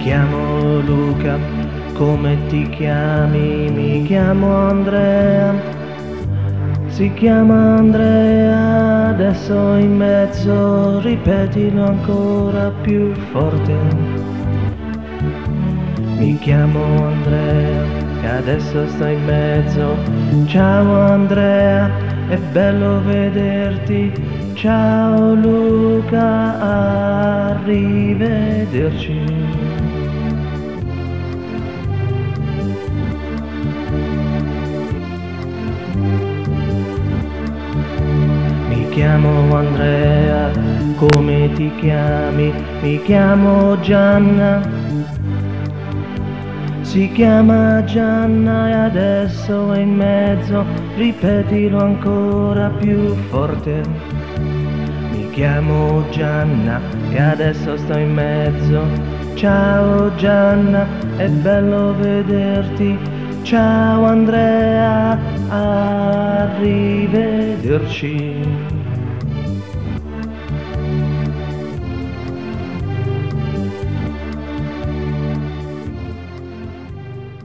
chiamo Luca, come ti chiami? Mi chiamo Andrea. Si chiama Andrea, adesso in mezzo, ripetilo ancora più forte. Mi chiamo Andrea e adesso sto in mezzo. Ciao Andrea, è bello vederti. Ciao Luca, arrivederci. Mi chiamo Andrea, come ti chiami? Mi chiamo Gianna. Si chiama Gianna e adesso è in mezzo, ripetilo ancora più forte. Mi chiamo Gianna e adesso sto in mezzo. Ciao Gianna, è bello vederti. Ciao Andrea, arrivederci.